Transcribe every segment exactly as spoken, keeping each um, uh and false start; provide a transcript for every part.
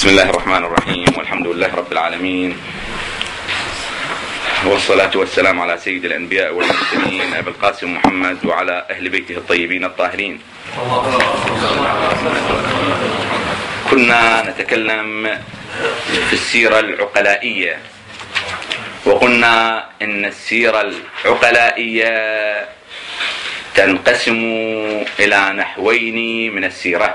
بسم الله الرحمن الرحيم، والحمد لله رب العالمين، والصلاة والسلام على سيد الأنبياء والمرسلين أبي القاسم محمد وعلى أهل بيته الطيبين الطاهرين. كنا نتكلم في السيرة العقلائية، وقلنا إن السيرة العقلائية تنقسم إلى نحوين من السيرة،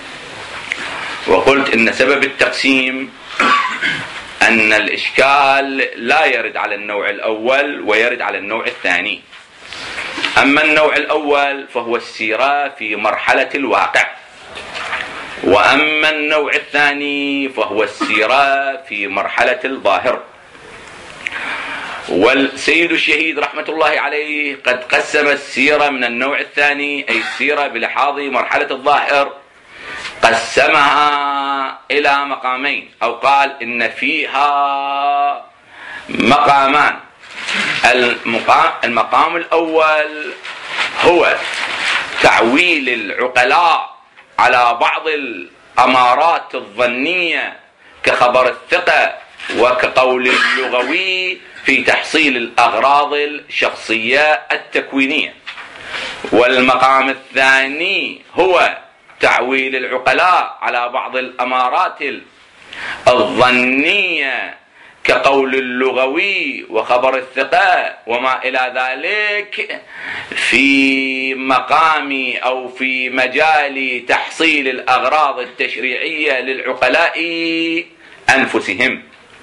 وقلت إن سبب التقسيم أن الإشكال لا يرد على النوع الأول ويرد على النوع الثاني. أما النوع الأول فهو السيرة في مرحلة الواقع، وأما النوع الثاني فهو السيرة في مرحلة الظاهر. والسيد الشهيد رحمة الله عليه قد قسم السيرة من النوع الثاني، أي السيرة بلحاظ مرحلة الظاهر، قسمها إلى مقامين، أو قال إن فيها مقامان. المقام, المقام الأول هو تعويل العقلاء على بعض الأمارات الظنية كخبر الثقة وكقول اللغوي في تحصيل الأغراض الشخصية التكوينية. والمقام الثاني هو تعويل العقلاء على بعض الأمارات الظنية كقول اللغوي وخبر الثقة وما إلى ذلك في مقام أو في مجال تحصيل الأغراض التشريعية للعقلاء أنفسهم.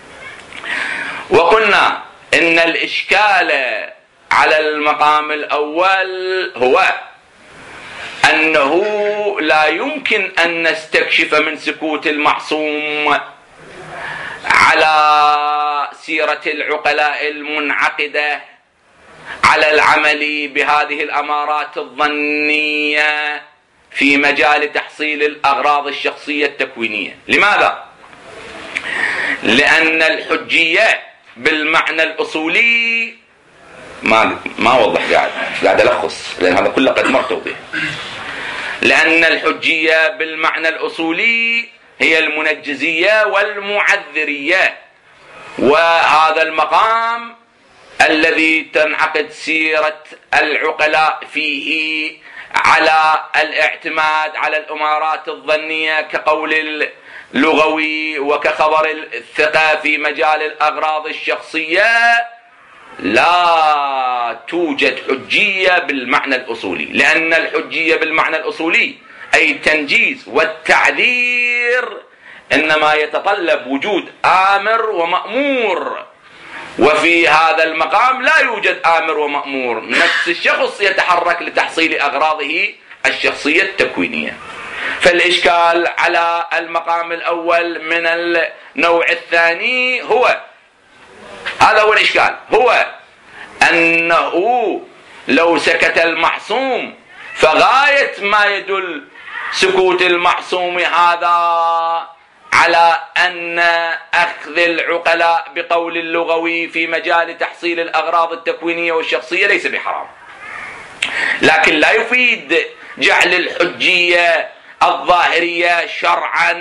وقلنا إن الإشكال على المقام الأول هو أنه لا يمكن أن نستكشف من سكوت المعصوم على سيرة العقلاء المنعقدة على العمل بهذه الأمارات الظنية في مجال تحصيل الأغراض الشخصية التكوينية. لماذا؟ لأن الحجية بالمعنى الأصولي ما ما وضح قاعد قاعد ألخص، لأن هذا كله قد مرت به. لأن الحجية بالمعنى الأصولي هي المنجزية والمعذرية، وهذا المقام الذي تنعقد سيرة العقلاء فيه على الاعتماد على الأمارات الظنية كقول اللغوي وكخبر الثقة في مجال الأغراض الشخصية، لا توجد حجية بالمعنى الأصولي. لأن الحجية بالمعنى الأصولي أي التنجيز والتعذير إنما يتطلب وجود آمر ومأمور، وفي هذا المقام لا يوجد آمر ومأمور، نفس الشخص يتحرك لتحصيل أغراضه الشخصية التكوينية. فالإشكال على المقام الأول من النوع الثاني هو هذا هو الإشكال، هو أنه لو سكت المعصوم فغاية ما يدل سكوت المعصوم هذا على أن أخذ العقلاء بقول اللغوي في مجال تحصيل الأغراض التكوينية والشخصية ليس بحرام، لكن لا يفيد جعل الحجية الظاهرية شرعا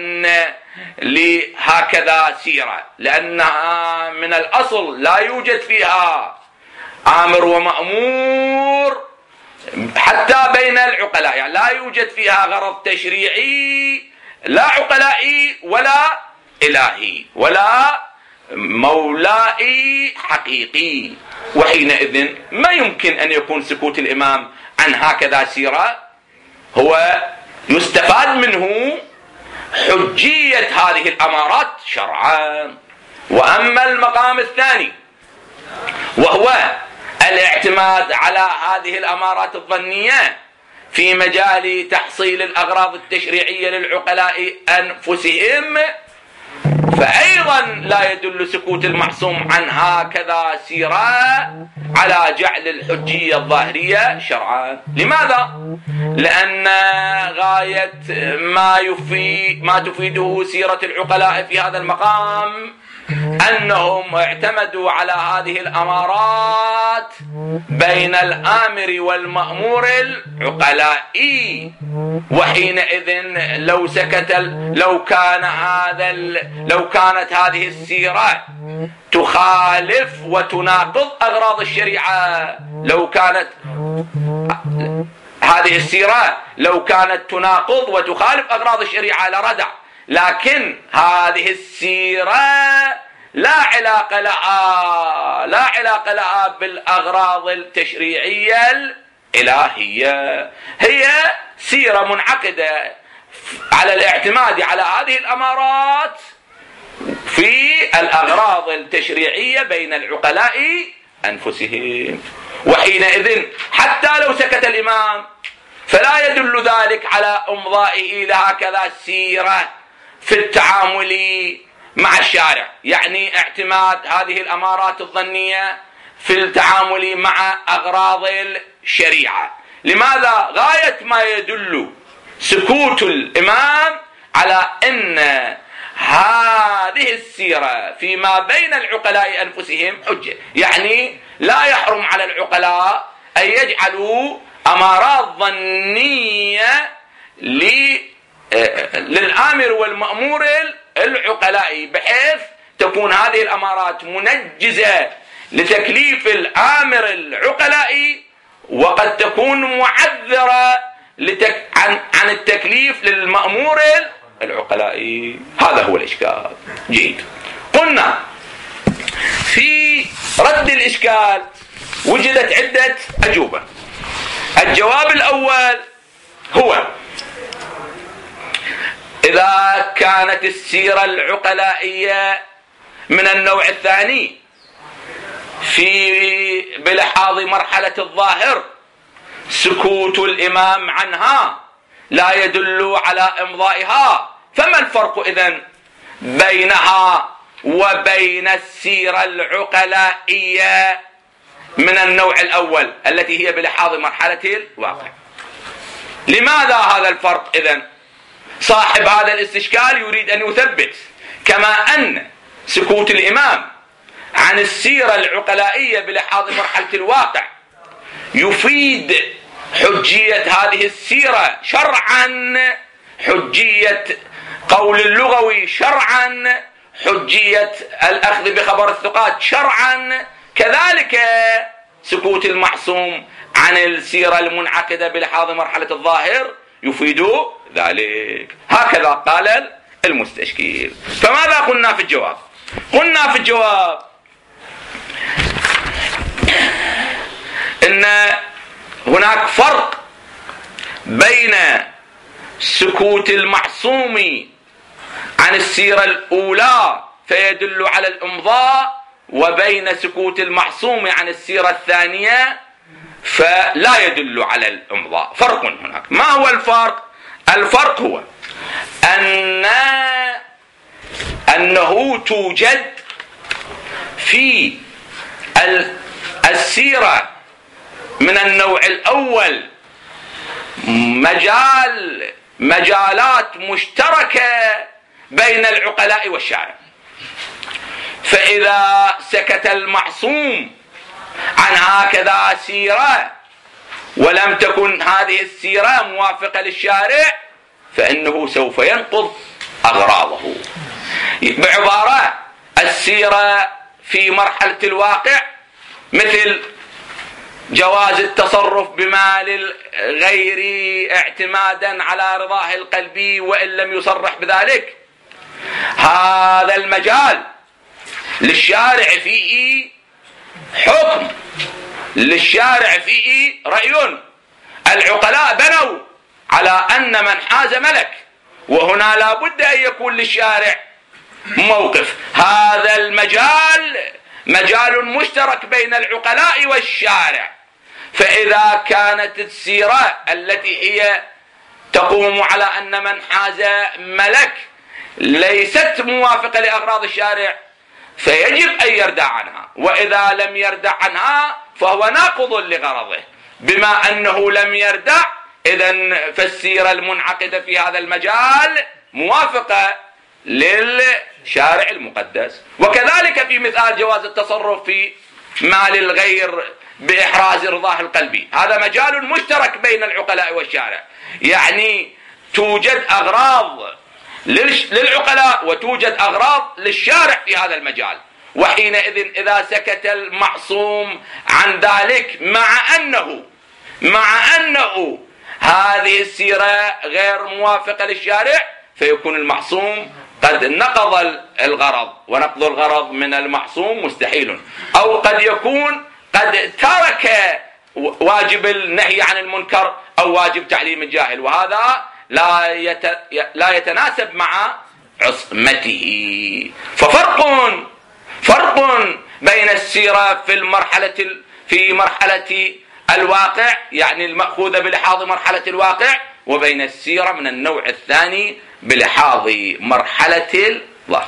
لهكذا سيرة، لأنها من الأصل لا يوجد فيها آمر ومأمور حتى بين العقلاء، يعني لا يوجد فيها غرض تشريعي لا عقلائي ولا إلهي ولا مولائي حقيقي. وحينئذ ما يمكن أن يكون سكوت الإمام عن هكذا سيرة هو يستفاد منه حجية هذه الأمارات شرعا. وأما المقام الثاني وهو الاعتماد على هذه الأمارات الظنية في مجال تحصيل الأغراض التشريعية للعقلاء أنفسهم، فأيضا لا يدل سكوت المعصوم عن هكذا سيرة على جعل الحجية الظاهرية شرعا. لماذا؟ لأن غاية ما يفيد ما تفيده سيرة العقلاء في هذا المقام أنهم اعتمدوا على هذه الأمارات بين الآمر والمأمور العقلائي، وحينئذ لو سكت لو كان هذا لو كانت هذه السيرة تخالف وتناقض أغراض الشريعة، لو كانت هذه السيرة لو كانت تناقض وتخالف أغراض الشريعة لردع، لكن هذه السيرة لا علاقة لها لا علاقة لها بالأغراض التشريعية الإلهية، هي سيرة منعقدة على الاعتماد على هذه الأمارات في الأغراض التشريعية بين العقلاء أنفسهم. وحينئذ حتى لو سكت الإمام فلا يدل ذلك على إمضائه لهكذا سيرة في التعامل مع الشارع، يعني اعتماد هذه الأمارات الظنية في التعامل مع أغراض الشريعة. لماذا؟ غاية ما يدل سكوت الإمام على أن هذه السيرة فيما بين العقلاء أنفسهم حجة، يعني لا يحرم على العقلاء أن يجعلوا أمارات ظنية للآمر والمأمور العقلاء بحيث تكون هذه الأمارات منجزة لتكليف الآمر العقلائي، وقد تكون معذرة لتك... عن... عن التكليف للمأمور العقلائي. هذا هو الإشكال. جيد. قلنا في رد الإشكال وجدت عدة أجوبة. الجواب الأول هو إذا كانت السيرة العقلائية من النوع الثاني في بلحاظ مرحلة الظاهر سكوت الإمام عنها لا يدل على إمضائها، فما الفرق إذن بينها وبين السيرة العقلائية من النوع الأول التي هي بلحاظ مرحلة الواقع؟ لماذا هذا الفرق إذن؟ صاحب هذا الاستشكال يريد أن يثبت كما أن سكوت الإمام عن السيرة العقلائية بلحاظ مرحلة الواقع يفيد حجية هذه السيرة شرعا، حجية قول اللغوي شرعا، حجية الأخذ بخبر الثقات شرعا، كذلك سكوت المعصوم عن السيرة المنعقدة بلحاظ مرحلة الظاهر يفيد ذلك. هكذا قال المستشكيل. فماذا قلنا في الجواب؟ قلنا في الجواب إن هناك فرق بين سكوت المعصوم عن السيرة الأولى فيدل على الإمضاء، وبين سكوت المعصوم عن السيرة الثانية فلا يدل على الإمضاء. فرق هناك. ما هو الفرق؟ الفرق هو أن أنه توجد في السيرة من النوع الأول مجال مجالات مشتركة بين العقلاء والشارع، فإذا سكت المعصوم عن هكذا سيرة ولم تكن هذه السيرة موافقة للشارع فإنه سوف ينقض أغراضه. بعبارة السيرة في مرحلة الواقع مثل جواز التصرف بمال الغير اعتمادا على رضاه القلبي وإن لم يصرح بذلك، هذا المجال للشارع فيه حكم، للشارع فيه رأي. العقلاء بنوا على أن من حاز ملك، وهنا لا بد أن يكون للشارع موقف. هذا المجال مجال مشترك بين العقلاء والشارع، فإذا كانت السيرة التي هي تقوم على أن من حاز ملك ليست موافقة لأغراض الشارع فيجب أن يردع عنها، وإذا لم يردع عنها فهو ناقض لغرضه. بما أنه لم يردع إذن فالسيرة المنعقدة في هذا المجال موافقة للشارع المقدس. وكذلك في مثال جواز التصرف في مال الغير بإحراز رضاه القلبي، هذا مجال مشترك بين العقلاء والشارع، يعني توجد أغراض للعقلاء وتوجد أغراض للشارع في هذا المجال. وحينئذ إذا سكت المعصوم عن ذلك مع أنه مع أنه هذه السيرة غير موافقة للشارع فيكون المعصوم قد نقض الغرض، ونقض الغرض من المعصوم مستحيل. أو قد يكون قد ترك واجب النهي عن المنكر أو واجب تعليم الجاهل، وهذا لا يت... لا يتناسب مع عصمته. ففرق فرق بين السيرة في المرحلة في مرحلة الواقع، يعني المأخوذة بلحاظ مرحلة الواقع، وبين السيرة من النوع الثاني بلحاظ مرحلة الظاهر.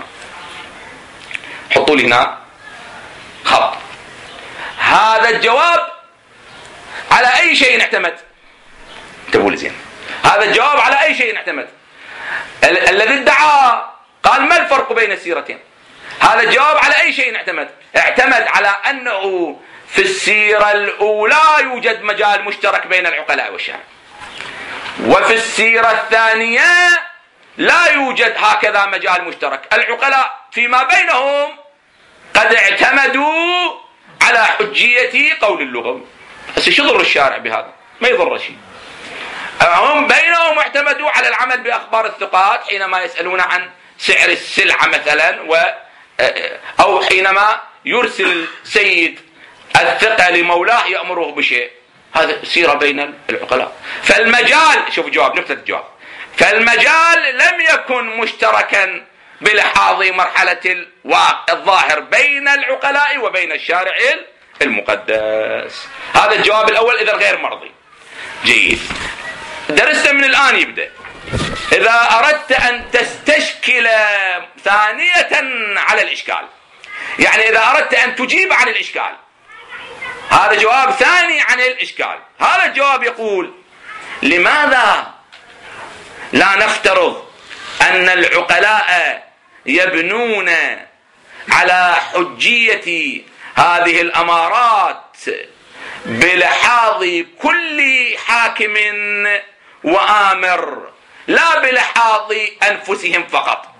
حطوا لي هنا خط. هذا الجواب على أي شيء اعتمد؟ انتبهوا لي زين. هذا الجواب على أي شيء اعتمد؟ ال- الذي ادعى قال ما الفرق بين السيرتين؟ هذا الجواب على أي شيء اعتمد؟ اعتمد على أنه في السيرة الأولى يوجد مجال مشترك بين العقلاء والشارع، وفي السيرة الثانية لا يوجد هكذا مجال مشترك. العقلاء فيما بينهم قد اعتمدوا على حجية قول اللغوي. بس شو ضر الشارع بهذا؟ ما يضر شيء. هم بينهم اعتمدوا على العمل بأخبار الثقات حينما يسألون عن سعر السلعة مثلا، و أو حينما يرسل سيد الثقة لمولاه يأمره بشيء. هذا سيرة بين العقلاء. فالمجال، شوف جواب نقطة الجواب، فالمجال لم يكن مشتركا بلحاظ مرحلة الظاهر بين العقلاء وبين الشارع المقدس. هذا الجواب الأول إذا غير مرضي. جيد. درسنا من الآن يبدأ. إذا أردت أن تستشكل ثانية على الإشكال، يعني إذا أردت أن تجيب عن الإشكال، هذا جواب ثاني عن الإشكال. هذا الجواب يقول: لماذا لا نفترض أن العقلاء يبنون على حجية هذه الأمارات بلحاظ كل حاكم وآمر لا بلحاظ أنفسهم فقط؟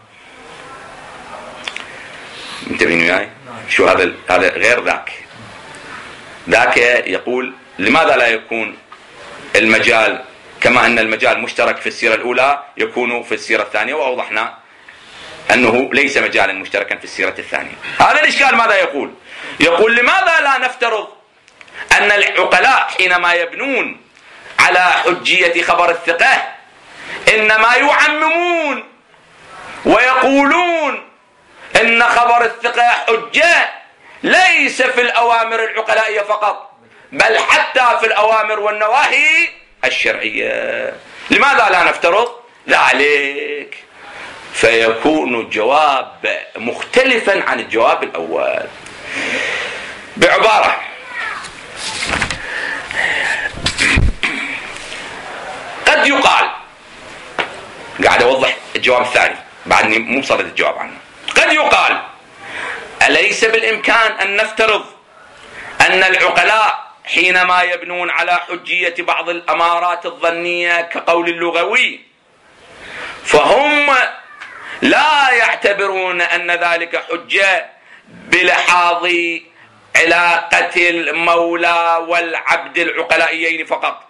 انتبهوا وياي. شو هذا؟ هذا غير ذاك. ذاك يقول لماذا لا يكون المجال كما أن المجال مشترك في السيرة الأولى يكون في السيرة الثانية، وأوضحنا أنه ليس مجالا مشتركا في السيرة الثانية. هذا الإشكال ماذا يقول؟ يقول لماذا لا نفترض أن العقلاء حينما يبنون على حجية خبر الثقة إنما يعممون ويقولون إن خبر الثقة حجة ليس في الأوامر العقلائية فقط، بل حتى في الأوامر والنواهي الشرعية. لماذا لا نفترض ذلك؟ فيكون الجواب مختلفا عن الجواب الأول. بعبارة، قد يقال، قاعد أوضح الجواب الثاني بعدني مو صدد الجواب عنه، قد يقال: أليس بالإمكان أن نفترض أن العقلاء حينما يبنون على حجية بعض الأمارات الظنية كقول اللغوي فهم لا يعتبرون أن ذلك حجة بلحاظ علاقة المولى والعبد العقلائيين فقط،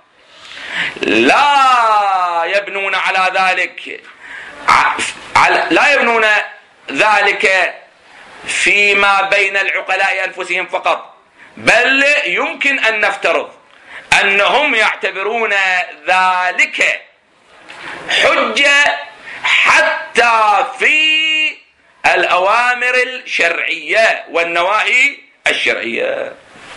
لا يبنون على ذلك لا يبنون ذلك فيما بين العقلاء أنفسهم فقط، بل يمكن أن نفترض أنهم يعتبرون ذلك حجة حتى في الأوامر الشرعية والنواهي الشرعية.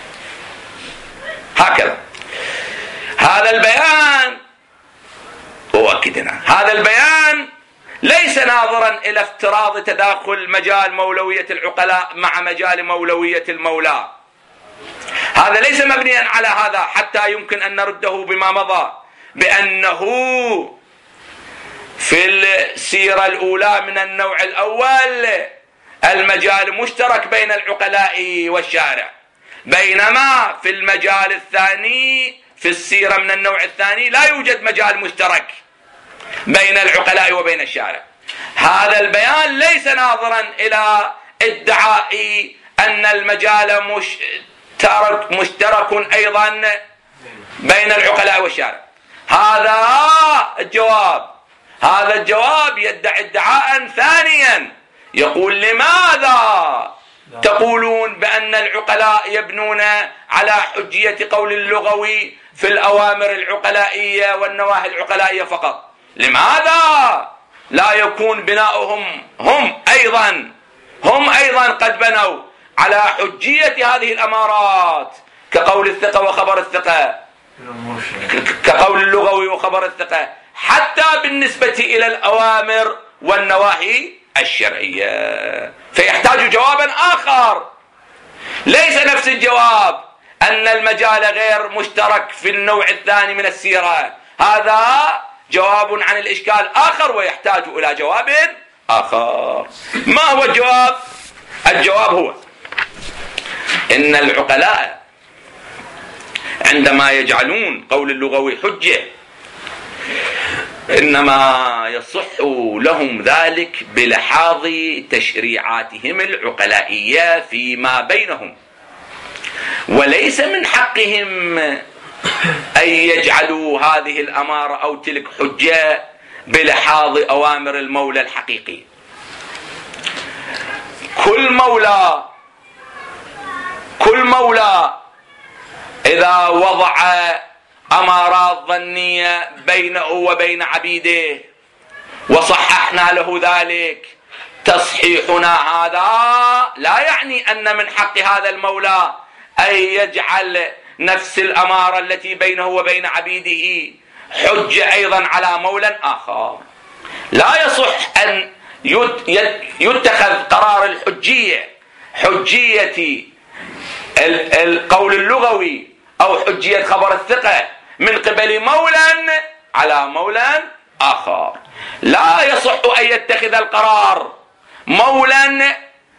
هكذا هذا البيان أؤكد هنا، هذا البيان ليس ناظرا إلى افتراض تداخل مجال مولوية العقلاء مع مجال مولوية المولى. هذا ليس مبنيا على هذا، حتى يمكن أن نرده بما مضى بأنه في السيرة الأولى من النوع الأول المجال مشترك بين العقلاء والشارع، بينما في المجال الثاني في السيرة من النوع الثاني لا يوجد مجال مشترك بين العقلاء وبين الشارع. هذا البيان ليس ناظرا إلى ادعاء أن المجال مشترك, مشترك أيضا بين العقلاء والشارع. هذا الجواب هذا الجواب يدعي ادعاء ثانيا، يقول لماذا تقولون بأن العقلاء يبنون على حجية قول اللغوي في الأوامر العقلائية والنواهي العقلائية فقط؟ لماذا لا يكون بناؤهم هم أيضا هم أيضا قد بنوا على حجية هذه الأمارات كقول الثقة وخبر الثقة، كقول اللغوي وخبر الثقة، حتى بالنسبة إلى الأوامر والنواهي الشرعية؟ فيحتاج جوابا آخر، ليس نفس الجواب أن المجال غير مشترك في النوع الثاني من السيرة. هذا جواب عن الإشكال آخر ويحتاج إلى جواب آخر. ما هو الجواب؟ الجواب هو إن العقلاء عندما يجعلون قول اللغوي حجة إنما يصح لهم ذلك بلحاظ تشريعاتهم العقلائية فيما بينهم، وليس من حقهم أن يجعلوا هذه الأمارة أو تلك حجة بلحاظ أوامر المولى الحقيقي. كل مولى كل مولى إذا وضع أمارات ظنية بينه وبين عبيده وصححنا له ذلك، تصحيحنا هذا لا يعني أن من حق هذا المولى أن يجعل نفس الأمارة التي بينه وبين عبيده حجة أيضا على مولى آخر. لا يصح أن يتخذ قرار الحجية حجية القول اللغوي أو حجية خبر الثقة من قبل مولى على مولى آخر. لا يصح أن يتخذ القرار مولى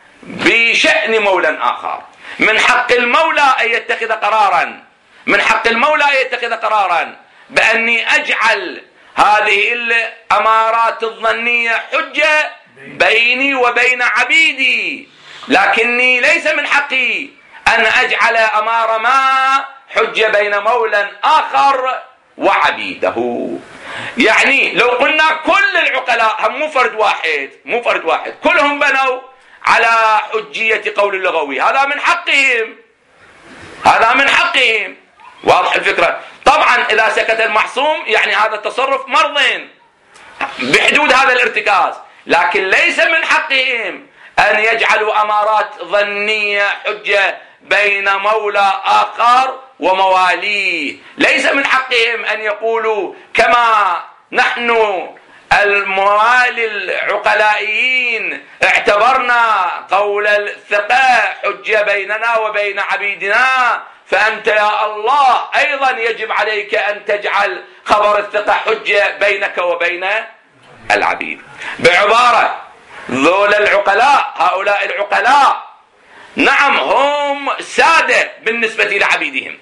بشأن مولى آخر. من حق المولى أن يتخذ قرارا من حق المولى أن يتخذ قرارا بأني أجعل هذه الأمارات الظنية حجة بيني وبين عبيدي، لكني ليس من حقي أن أجعل أمار ما حجة بين مولى آخر وعبيده. يعني لو قلنا كل العقلاء هم مو فرد واحد مو فرد واحد كلهم بنوا على حجية قول اللغوي، هذا من حقهم هذا من حقهم واضح الفكرة. طبعا إذا سكت المعصوم يعني هذا التصرف مرض بحدود هذا الارتكاز، لكن ليس من حقهم أن يجعلوا أمارات ظنية حجة بين مولى آخر ومواليه. ليس من حقهم أن يقولوا كما نحن الموالي العقلائيين اعتبرنا قول الثقة حجة بيننا وبين عبيدنا، فأنت يا الله أيضا يجب عليك أن تجعل خبر الثقة حجة بينك وبين العبيد. بعبارة ذول العقلاء هؤلاء العقلاء نعم هم سادة بالنسبة لعبيدهم،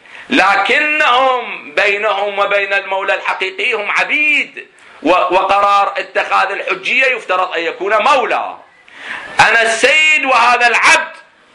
لكنهم بينهم وبين المولى الحقيقي هم عبيد، وقرار اتخاذ الحجية يفترض أن يكون مولى. أنا السيد وهذا العبد،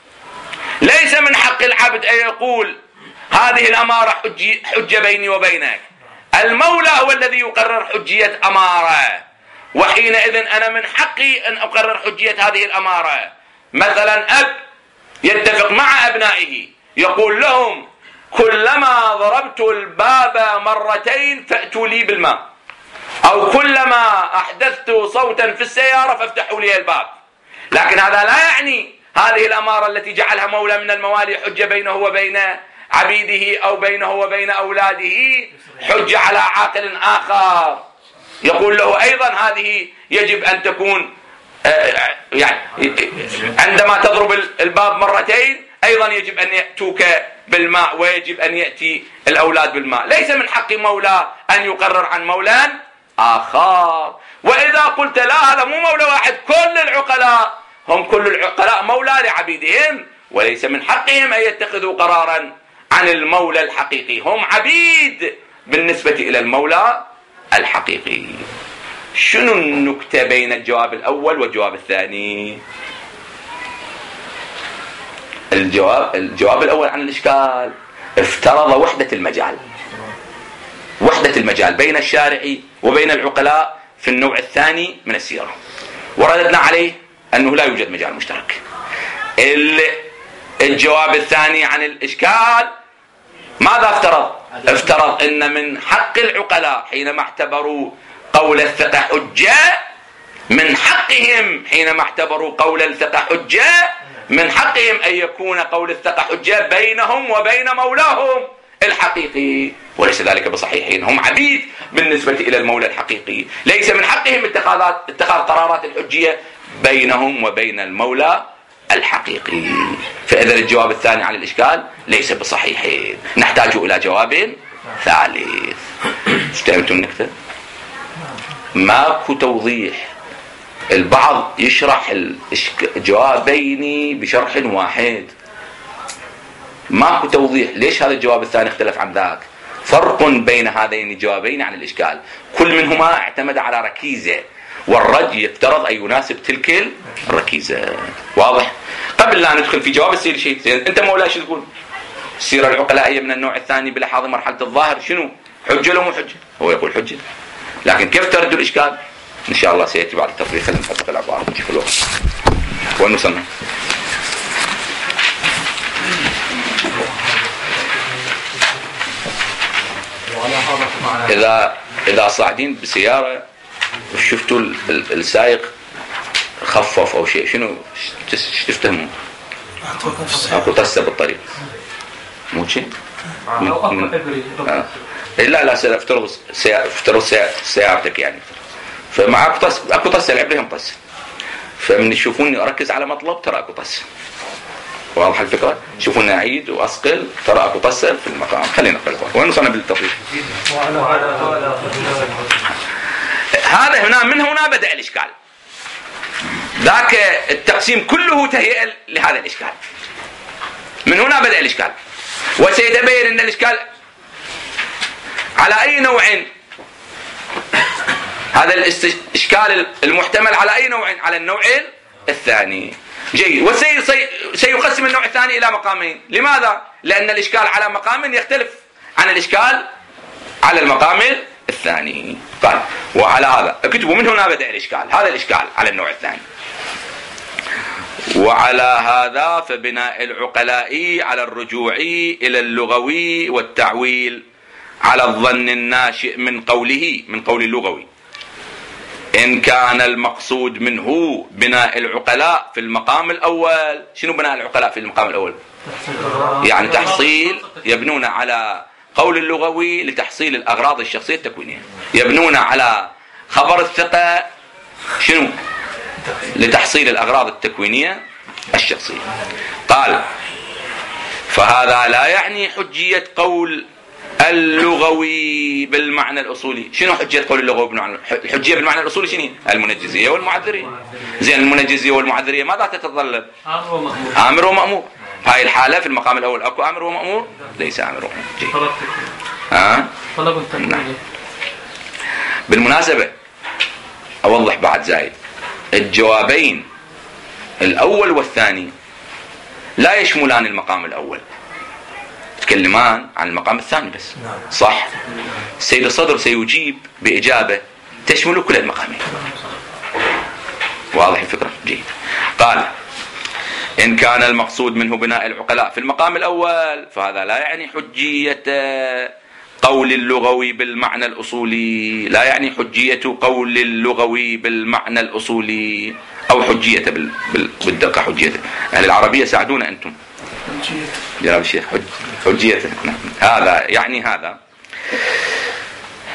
ليس من حق العبد أن يقول هذه الأمارة حجة بيني وبينك. المولى هو الذي يقرر حجية أمارة، وحينئذ أنا من حقي أن أقرر حجية هذه الأمارة. مثلا أب يتفق مع أبنائه يقول لهم كلما ضربت الباب مرتين فأتوا لي بالماء، أو كلما أحدثت صوتا في السيارة فافتحوا لي الباب. لكن هذا لا يعني هذه الأمارة التي جعلها مولى من الموالي حجة بينه وبين عبيده أو بينه وبين أولاده حجة على عاقل آخر. يقول له أيضا هذه يجب أن تكون يعني عندما تضرب الباب مرتين أيضا يجب أن يأتوك بالماء ويجب أن يأتي الأولاد بالماء. ليس من حق مولى أن يقرر عن مولى آخر. وإذا قلت لا هذا مو مولى واحد، كل العقلاء هم كل العقلاء مولى لعبيدهم، وليس من حقهم أن يتخذوا قرارا عن المولى الحقيقي، هم عبيد بالنسبة إلى المولى الحقيقي. شنو النكتة بين الجواب الأول والجواب الثاني؟ الجواب الجواب الأول عن الإشكال افترض وحدة المجال، وحدة المجال بين الشارعي وبين العقلاء في النوع الثاني من السيرة، ورددنا عليه أنه لا يوجد مجال مشترك. الجواب الثاني عن الإشكال ماذا افترض؟ افترض أن من حق العقلاء حينما اعتبروا قول الثقة حجة، من حقهم حينما اعتبروا قول الثقة حجة من حقهم أن يكون قول الثقة حجة بينهم وبين مولاهم الحقيقي، وليس ذلك بصحيحين. هم عبيد بالنسبة إلى المولى الحقيقي، ليس من حقهم اتخاذات اتخاذ قرارات الحجية بينهم وبين المولى الحقيقي. فإذا الجواب الثاني عن الإشكال ليس بصحيحين، نحتاج إلى جواب ثالث. استفهمتم النكتة؟ ماكو توضيح. البعض يشرح الجوابين بشرح واحد، ماكو توضيح ليش هذا الجواب الثاني اختلف عن ذاك. فرق بين هذين الجوابين عن الإشكال، كل منهما اعتمد على ركيزة، والرد يفترض أن يناسب تلك الركيزة. واضح؟ قبل لا ندخل في جواب السير شيء، أنت مولاي شو تقول؟ السيرة العقلائية من النوع الثاني بلحاظ مرحلة الظاهر شنو؟ حجة لو مو حجة؟ هو يقول حجة، لكن كيف ترد الإشكال؟ إن شاء الله سيأتي بعد التطبيق. خلينا نحط العبارة نشوف الوقت وين وصلنا. إذا إذا صاعدين بسيارة وشفتوا السائق خفف أو شيء، شنو تفتهمون؟ أكو طسة بالطريق مو شيء؟ آه. لا لا افترض افترض سيارتك يعني، فمعك طس، اكو طسه العب لهم طسه، فمن يشوفوني اركز على مطلب ترى اكو طسه. واضح الفكره؟ يشوفوني اعيد واصقل ترى اكو طسه في المقام. خلينا نقرا وين وصلنا بالتطبيق. هذا هنا من هنا بدا الاشكال، ذاك التقسيم كله تهيئه لهذا الاشكال. من هنا بدا الاشكال، وسيتبين ان الاشكال على أي نوع، هذا الإشكال المحتمل على أي نوع؟ على النوع الثاني. جيد. وسيقسم النوع الثاني إلى مقامين. لماذا؟ لأن الإشكال على مقام يختلف عن الإشكال على المقام الثاني. قال وعلى هذا اكتبوا من هنا بدأ الإشكال، هذا الإشكال على النوع الثاني. وعلى هذا فبناء العقلاء على الرجوع إلى اللغوي والتعويل على الظن الناشئ من قوله، من قول اللغوي، إن كان المقصود منه بناء العقلاء في المقام الأول. شنو بناء العقلاء في المقام الأول؟ يعني تحصيل، يبنون على قول اللغوي لتحصيل الأغراض الشخصية التكوينية، يبنون على خبر الثقة شنو؟ لتحصيل الأغراض التكوينية الشخصية. قال فهذا لا يعني حجية قول اللغوي بالمعنى الأصولي. شنو حجية قول اللغوي بالمعنى الحجية بالمعنى الأصولي؟ شنو؟ المنجزية والمعذرية. زين المنجزية والمعذرية ماذا تتطلب؟ آمر ومأمور. آمر ومأمور. هاي الحالة في المقام الأول أكو آمر ومأمور؟ ليس آمر ومأمور. ها؟ طلب نعم. بالمناسبة أوضح بعد زايد، الجوابين الأول والثاني لا يشملان المقام الأول، تكلمان عن المقام الثاني بس. صح؟ السيد الصدر سيجيب بإجابة تشمل كل المقامين. واضح الفكرة؟ جيد. قال إن كان المقصود منه بناء العقلاء في المقام الأول فهذا لا يعني حجية قول اللغوي بالمعنى الأصولي، لا يعني حجية قول اللغوي بالمعنى الأصولي أو حجية بالدقة. حجية يعني العربية ساعدونا أنتم جناب الشيخ. حجية هذا يعني هذا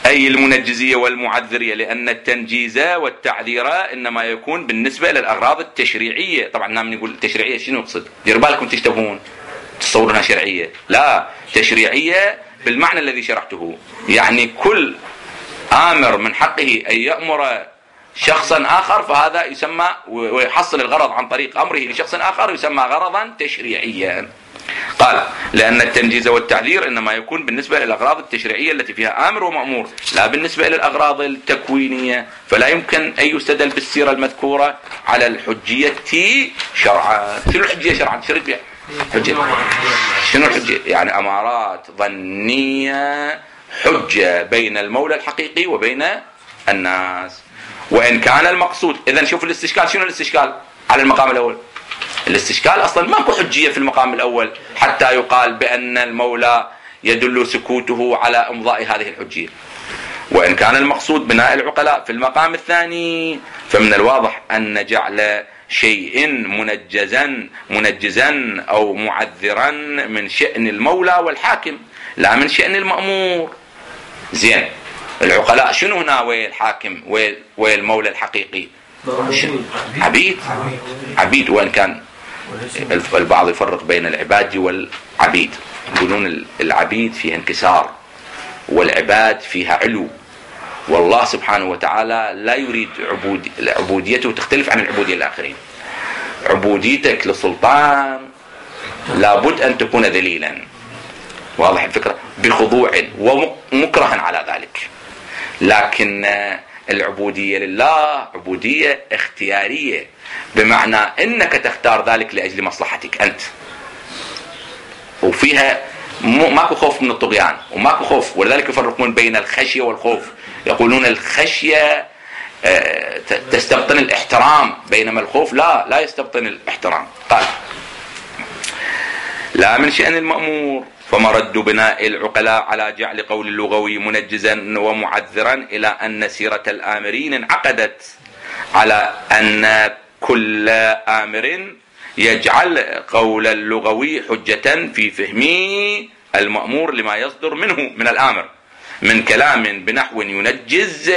أي المنجزية والمعذرية، لأن التنجيز والتعذير إنما يكون بالنسبة للأغراض التشريعية. طبعا نحن نقول التشريعية شنو يقصد؟ دير بالكم تشتبهون تصورونها شرعية، لا، تشريعية بالمعنى الذي شرحته، يعني كل آمر من حقه أن يأمر شخصا آخر فهذا يسمى ويحصل الغرض عن طريق أمره لشخص آخر يسمى غرضا تشريعيا. قال لأن التنجيز والتعذير إنما يكون بالنسبة للأغراض التشريعية التي فيها آمر ومأمور، لا بالنسبة للأغراض التكوينية، فلا يمكن أن يستدل بالسيرة المذكورة على الحجية شرعا. شنو الحجية شرعا؟ شرط بها حجة. شنو الحجة؟ يعني أمارات ظنية حجة بين المولى الحقيقي وبين الناس، وإن كان المقصود. إذن شوف الاستشكال، شنو الاستشكال على المقام الأول؟ الاستشكال أصلا ماكو حجية في المقام الأول حتى يقال بأن المولى يدل سكوته على إمضاء هذه الحجية. وإن كان المقصود بناء العقلاء في المقام الثاني، فمن الواضح أن جعل شيء منجزا منجزا أو معذرا من شأن المولى والحاكم، لا من شأن المأمور. زين، العقلاء شنو هنا؟ والحاكم والمولى الحقيقي عبيد عبيد وإن كان البعض يفرق بين العباد والعبيد، يقولون العبيد فيها انكسار والعباد فيها علو، والله سبحانه وتعالى لا يريد عبودي عبوديته تختلف عن العبودية الآخرين. عبوديتك للسلطان لابد أن تكون ذليلا، واضح الفكرة، بخضوع ومكرها على ذلك. لكن العبودية لله عبودية اختيارية، بمعنى انك تختار ذلك لاجل مصلحتك انت، وفيها ماكو خوف من الطغيان وماكو خوف. ولذلك يفرقون بين الخشية والخوف، يقولون الخشية تستبطن الاحترام بينما الخوف لا لا يستبطن الاحترام. قال لا من شأن المأمور، فمرد بناء العقلاء على جعل قول اللغوي منجزا ومعذرا إلى أن سيرة الآمرين انعقدت على أن كل آمر يجعل قول اللغوي حجة في فهم المأمور لما يصدر منه من الآمر من كلام بنحو ينجز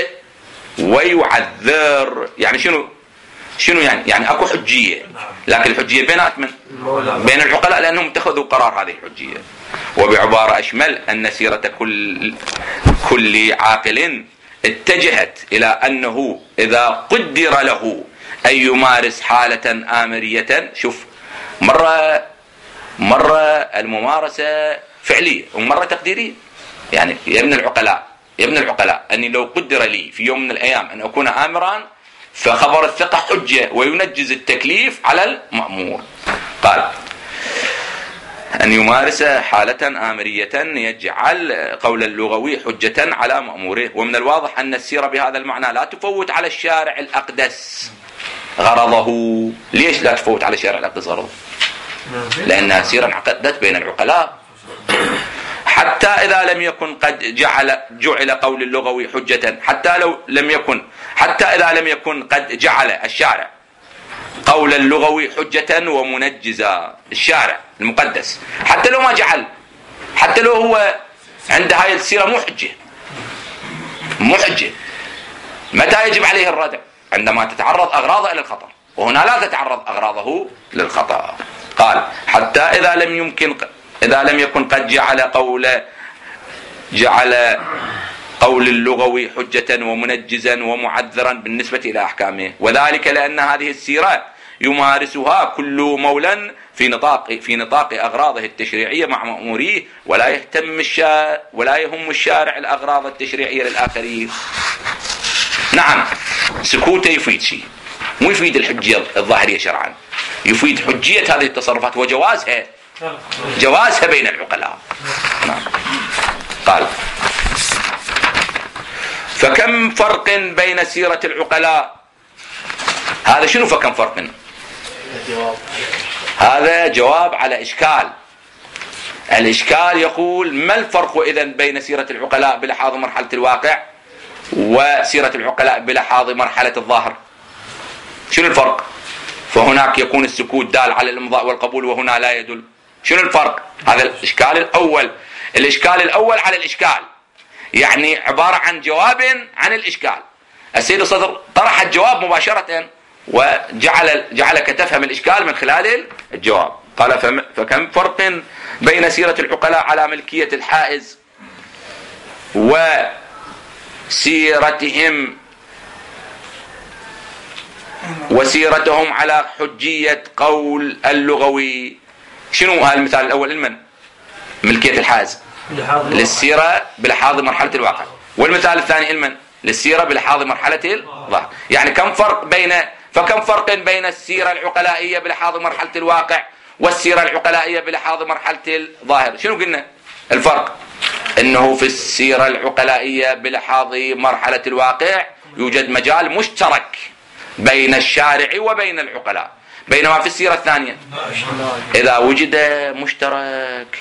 ويعذر. يعني شنو شنو يعني؟ يعني اكو حجية، لكن الحجية بينات من بين العقلاء لأنهم اتخذوا قرار هذه الحجية. وبعبارة أشمل أن سيرة كل كل عاقل اتجهت إلى أنه إذا قدر له أن يمارس حالة آمرية، شوف، مرة مرة الممارسة فعلية ومرة تقديرية. يعني يا ابن العقلاء يا ابن العقلاء أني لو قدر لي في يوم من الأيام أن أكون آمرا فخبر الثقة حجة وينجز التكليف على المأمور. قال أن يمارس حالة آمرية يجعل قول اللغوي حجة على مأموره. ومن الواضح أن السيرة بهذا المعنى لا تفوت على الشارع الأقدس غرضه. ليش لا تفوت على الشارع الأقدس غرضه؟ لأنها سيرة انعقدت بين العقلاء، حتى إذا لم يكن قد جعل جعل قول اللغوي حجة، حتى لو لم يكن حتى إذا لم يكن قد جعل الشارع قول اللغوي حجة ومنجزا، الشارع المقدس حتى لو ما جعل، حتى لو هو عند هاي السيرة مو حجة مو حجة، متى يجب عليه الردع؟ عندما تتعرض أغراضه إلى الخطر، وهنا لا تتعرض أغراضه للخطر. قال حتى إذا لم يمكن إذا لم يكن قد جعل قول جعل قول اللغوي حجة ومنجزا ومعذرا بالنسبة إلى أحكامه، وذلك لأن هذه السيرة يمارسها كل مولى في نطاق في نطاق أغراضه التشريعية مع مأموريه، ولا يهتم الشارع ولا يهم الشارع الأغراض التشريعية للآخرين. نعم، سكوته يفيد شيء، مو يفيد الحجية الظاهرية شرعا، يفيد حجية هذه التصرفات وجوازها جوازها بين العقلاء. نعم. قال فكم فرق بين سيرة العقلاء. هذا شنو فكم فرق؟ هذا جواب على إشكال. الإشكال يقول ما الفرق إذن بين سيرة العقلاء بلحاظ مرحلة الواقع وسيرة العقلاء بلحاظ مرحلة الظاهر؟ شنو الفرق؟ فهناك يكون السكوت دال على الإمضاء والقبول وهنا لا يدل. شنو الفرق؟ هذا الإشكال الأول. الإشكال الأول على الإشكال، يعني عبارة عن جواب عن الإشكال. السيد الصدر طرح الجواب مباشرة وجعل جعلك تفهم الإشكال من خلال الجواب. قال فكم فرق بين سيرة العقلاء على ملكية الحائز وسيرتهم وسيرتهم على حجية قول اللغوي. شنو هذا المثال الأول؟ المن ملكية الحائز للسيرة بلحاظ مرحلة الواقع، والمثال الثاني المن للسيرة بلحاظ مرحلة الظاهر. يعني كم فرق بين فكم فرق بين السيرة العقلائية بلحاظ مرحلة الواقع والسيرة العقلائية بلحاظ مرحلة الظاهر؟ شنو قلنا الفرق؟ انه في السيرة العقلائية بلحاظ مرحلة الواقع يوجد مجال مشترك بين الشارع وبين العقلاء، بينما في السيرة الثانية إذا وجد مشترك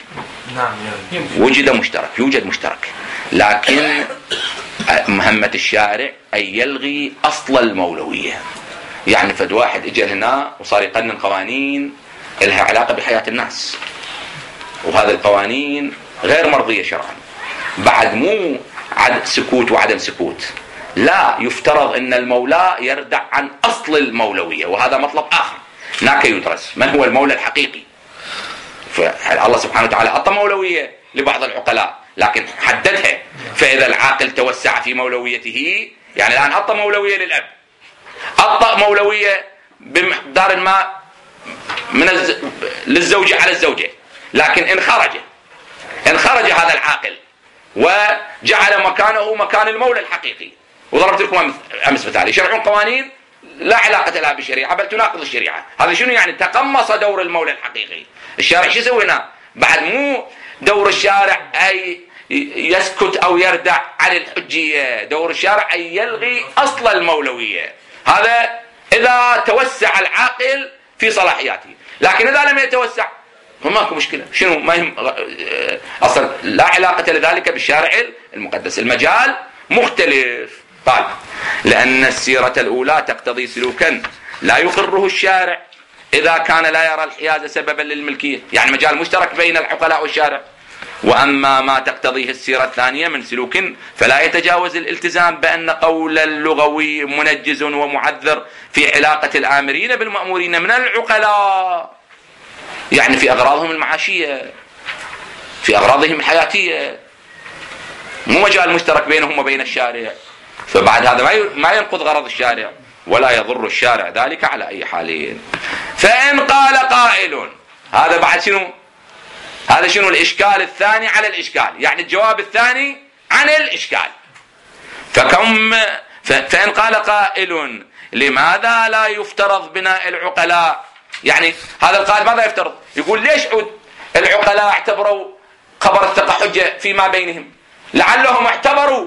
وجد مشترك يوجد مشترك، لكن مهمة الشارع أن يلغي أصل المولوية. يعني فد واحد اجى هنا وصار يقنن قوانين لها علاقة بحياة الناس، وهذه القوانين غير مرضية شرعا، بعد مو عد سكوت وعدم سكوت، لا، يفترض أن المولى يردع عن أصل المولوية، وهذا مطلب آخر هناك يدرس من هو المولى الحقيقي. فالله سبحانه وتعالى أعطى مولوية لبعض العقلاء لكن حددها، فإذا العاقل توسع في مولويته، يعني الآن أعطى مولوية للأب، أعطى مولوية بمقدار ما من الز... للزوجة على الزوجة، لكن إن خرج إن خرج هذا العاقل وجعل مكانه مكان المولى الحقيقي، وضربت لكم أمس مثال، يشرعون قوانين لا علاقة لها بالشريعة بل تناقض الشريعة. هذا شنو يعني؟ تقمص دور المولى الحقيقي. الشارع شو يسوي هنا؟ بعد مو دور الشارع أي يسكت أو يردع عن الحجية، دور الشارع أن يلغي أصل المولوية. هذا إذا توسع العاقل في صلاحياته، لكن إذا لم يتوسع فماكو مشكلة. شنو؟ ما يهم أصلا، لا علاقة لذلك بالشارع المقدس، المجال مختلف. قال لأن السيرة الأولى تقتضي سلوكا لا يقره الشارع إذا كان لا يرى الحياز سببا للملكية، يعني مجال مشترك بين العقلاء والشارع. وأما ما تقتضيه السيرة الثانية من سلوك فلا يتجاوز الالتزام بأن قول اللغوي منجز ومعذر في علاقة الآمرين بالمأمورين من العقلاء، يعني في أغراضهم المعاشية، في أغراضهم الحياتية، مو مجال مشترك بينهم وبين الشارع. فبعد هذا ما ينقض غرض الشارع ولا يضر الشارع ذلك على أي حال. فإن قال قائل، هذا بعد شنو؟ هذا شنو الإشكال الثاني على الإشكال، يعني الجواب الثاني عن الإشكال. فكم فإن قال قائل لماذا لا يفترض بناء العقلاء؟ يعني هذا القائل ماذا يفترض؟ يقول ليش عود العقلاء اعتبروا خبر الثقة حجة فيما بينهم؟ لعلهم اعتبروا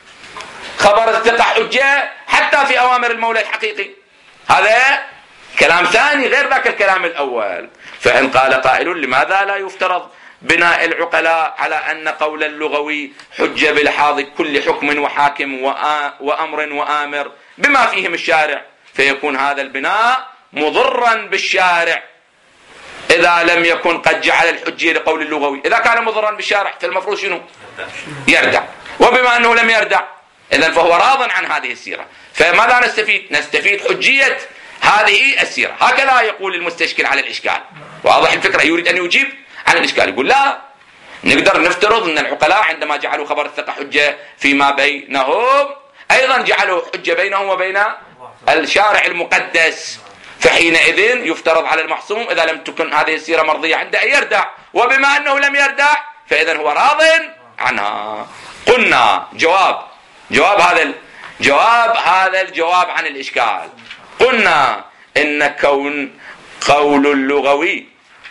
خبر الثقة حجة حتى في أوامر المولى الحقيقي. هذا كلام ثاني غير ذاك الكلام الأول. فإن قال قائل لماذا لا يفترض بناء العقلاء على أن قول اللغوي حجة بلحاظ كل حكم وحاكم وأمر وآمر بما فيهم الشارع، فيكون هذا البناء مضرا بالشارع إذا لم يكن قد جعل الحجية لقول اللغوي. إذا كان مضرا بالشارع فالمفروض شنو؟ يردع، وبما أنه لم يردع إذن فهو راض عن هذه السيرة. فماذا نستفيد؟ نستفيد حجية هذه السيرة. هكذا يقول المستشكل على الإشكال. واضح الفكرة؟ يريد أن يجيب عن الإشكال، يقول لا، نقدر نفترض أن العقلاء عندما جعلوا خبر الثقة حجة فيما بينهم أيضا جعلوا حجة بينهم وبين الشارع المقدس، فحينئذ يفترض على المحصوم إذا لم تكن هذه السيرة مرضية عنده أن يردع، وبما أنه لم يردع فإذن هو راض عنها. قلنا جواب جواب هذا الجواب هذا الجواب عن الإشكال، قلنا إن كون قول اللغوي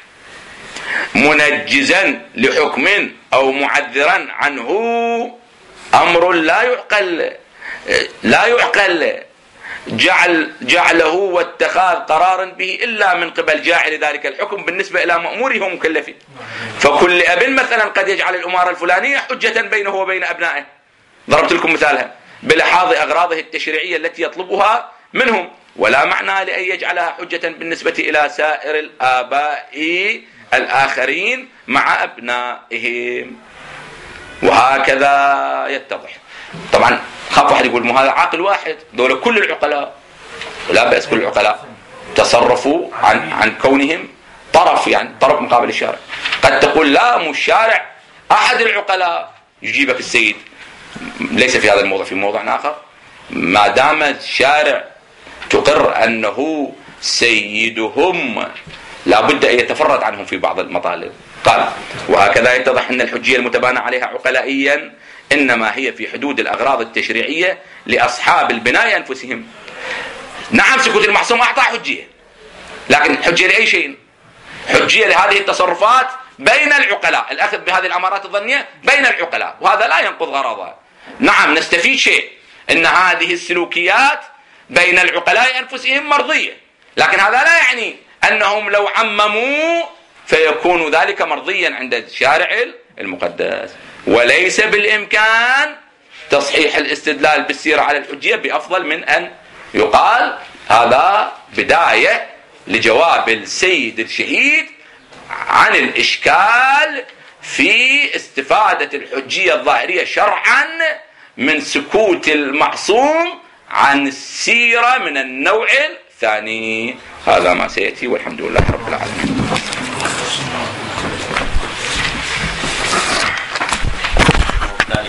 منجزا لحكم أو معذرا عنه أمر لا يعقل لا يعقل جعل جعله واتخاذ قرارا به إلا من قبل جاعل ذلك الحكم بالنسبة إلى مأموره ومكلفه. فكل أب مثلا قد يجعل الأمارة الفلانية حجة بينه وبين أبنائه، ضربت لكم مثالها، بلحاظ أغراضه التشريعية التي يطلبها منهم، ولا معنى لأن يجعلها حجة بالنسبة إلى سائر الآباء الآخرين مع أبنائهم. وهكذا يتضح. طبعا خاف واحد يقول ما هذا عاقل واحد، دول كل العقلاء. لا بأس، كل العقلاء تصرفوا عن عن كونهم طرف، يعني طرف مقابل الشارع. قد تقول لا، مو الشارع، أحد العقلاء. يجيبك السيد ليس في هذا الموضوع، في موضوع آخر. ما دام الشارع تقر أنه سيدهم لا بد أن يتفرد عنهم في بعض المطالب. قال وهكذا يتضح أن الحجية المتبانى عليها عقلائيا إنما هي في حدود الأغراض التشريعية لأصحاب البناء أنفسهم. نعم، سكوت المعصوم أعطى حجية، لكن حجية لأي شيء؟ حجية لهذه التصرفات بين العقلاء، الأخذ بهذه الأمارات الظنية بين العقلاء، وهذا لا ينقض غرضها. نعم نستفيد شيء، أن هذه السلوكيات بين العقلاء أنفسهم مرضية، لكن هذا لا يعني أنهم لو عمموا فيكون ذلك مرضيا عند الشارع المقدس. وليس بالإمكان تصحيح الاستدلال بالسيرة على الحجية بأفضل من أن يقال هذا بداية لجواب السيد الشهيد عن الإشكال في استفادة الحجية الظاهرية شرعا من سكوت المعصوم عن السيرة من النوع الثاني. هذا ما سيأتي، والحمد لله رب العالمين.